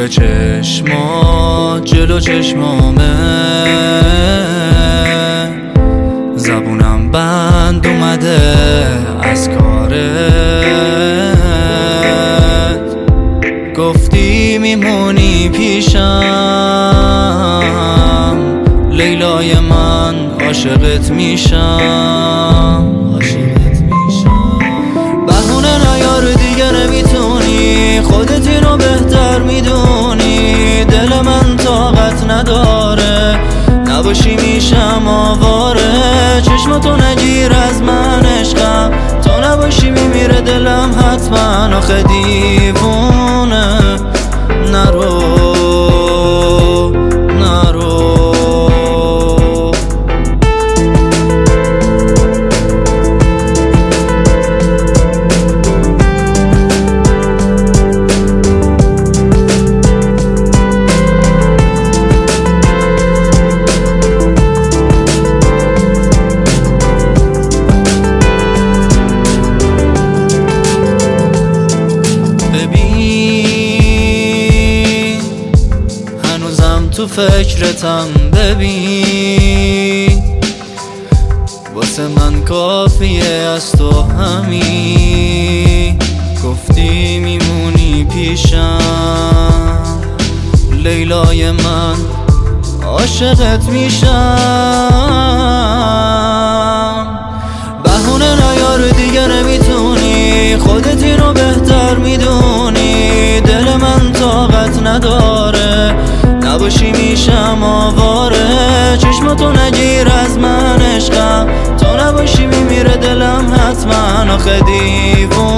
نور چشما جلو چشمامه، زبونم بند اومده از کارت. گفتی میمونی پیشم، لیلای من عاشقت میشم. بهونه نیار دیگه نمیتونی، خودت اینو بهتر میدونی. دل من طاقت نداره نباشی میشم آواره. چشماتو نگیر از من عشقم، تو نباشی میمیره دلم حتما. آخه دیوونه نرو نرو. تو فکرتم ببین، واسه من کافیه از تو همین. گفتی میمونی پیشم، لیلای من عاشقت میشم. بهونه نیار دیگه نمیتونی، خودت اینو بهتر میدونی. دل من طاقت نداره نباشی میشم آواره. چشماتو نگیر از من عشقم، تو نباشی میمیره دلم حتما. آخه دیوونه